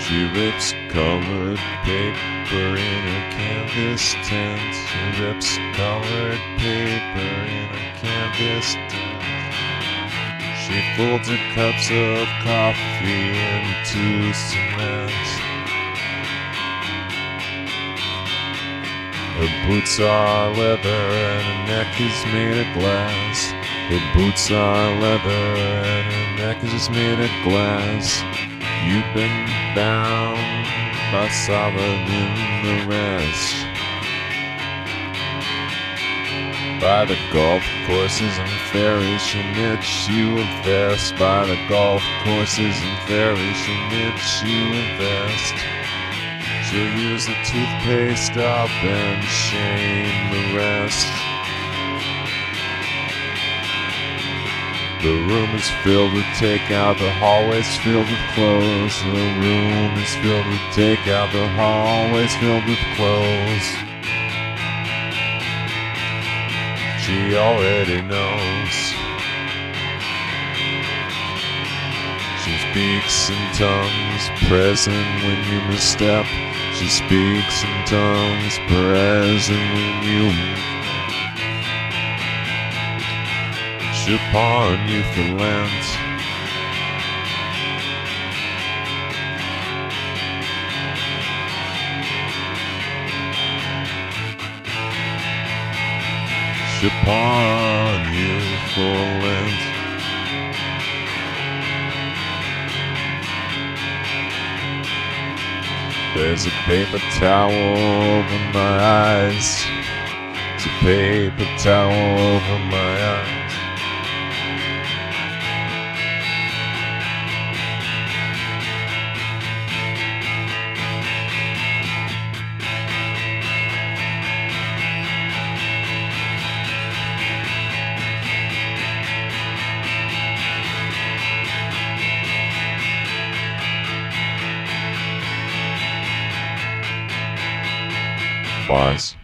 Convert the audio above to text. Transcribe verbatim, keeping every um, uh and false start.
She rips colored paper in her canvas tent. She rips colored paper in her canvas tent. She folds her cups of coffee into cement. Her boots are leather and her neck is made of glass. Her boots are leather and her neck is made of glass. You've been bound by solid in the rest. By the golf courses and ferries she knits you a vest. By the golf courses and ferries she knits you a vest. She'll use the toothpaste up and shame the rest. The room is filled with takeout, the hallway's filled with clothes. The room is filled with takeout, the hallway's filled with clothes. She already knows. She speaks in tongues, present when you misstep. She speaks in tongues, present when you upon you for Lent. Upon you for Lent. There's a paper towel over my eyes. There's a paper towel over my eyes. Bars.